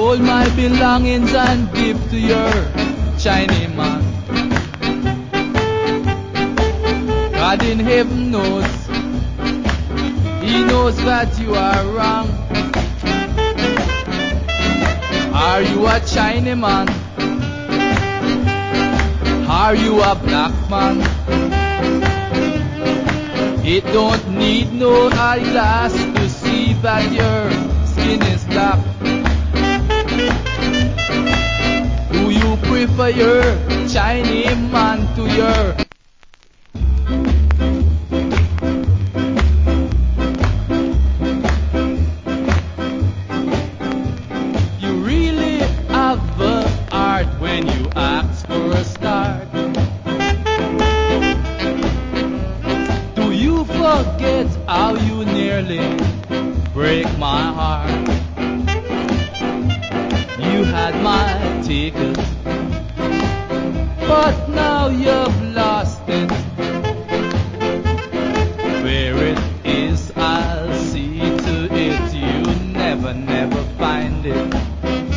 Sold my belongings and give to your Chinese man. God in heaven knows, He knows that you are wrong. Are you a Chinese man? Are you a black man? It don't need no eyeglass to see that your skin is black. Do you prefer your Chinese man to your when you ask for a start? Do you forget how you nearly break my heart? You had my ticket, but now you've lost it. Where it is, I'll see to it you never find it.